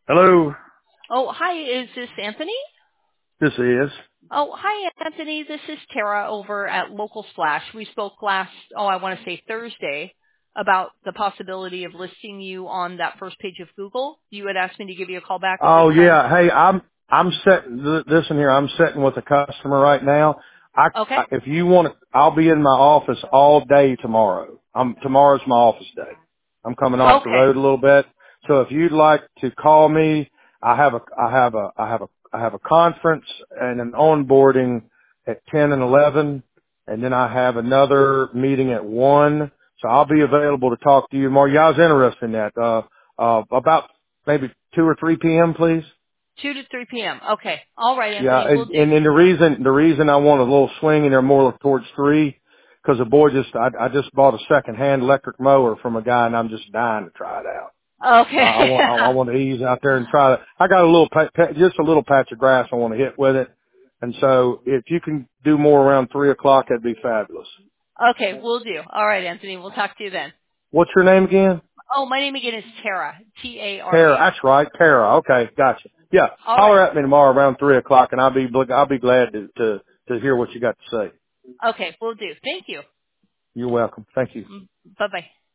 Hello, Oh, hi, is this Anthony? this is. Oh, hi, Anthony. This is Tara over at Local Splash. We spoke last, I want to say Thursday, about the possibility of listing you on that first page of Google. You had asked me to give you a call back at this Oh time. yeah, hey, I'm setting this in here. I'm sitting with a customer right now. Okay. If you want to, I'll be in my office all day tomorrow. Tomorrow's my office day. I'm coming off the Okay. road a little bit. So if you'd like to call me, I have a conference and an onboarding at 10 and 11, and then I have another meeting at 1. So I'll be available to talk to you more. Yeah, I was interested in that. About maybe 2 or 3 p.m., please. 2 to 3 p.m. Okay. All right, Yeah, Anthony. We'll do. and the reason I want a little swing in there more towards 3, because the boy I just bought a second-hand electric mower from a guy, and I'm just dying to try it out. Okay. I want to ease out there and try it. I got a little just a little patch of grass I want to hit with it, and so if you can do more around 3 o'clock, that'd be fabulous. Okay, we'll do. All right, Anthony. We'll talk to you then. What's your name again? Oh, my name again is Tara. Tara. Tara. That's right, Tara. Okay, gotcha. Yeah, All right. holler at me tomorrow around 3 o'clock, and I'll be glad to hear what you got to say. Okay, we'll do. Thank you. You're welcome. Thank you. Bye-bye.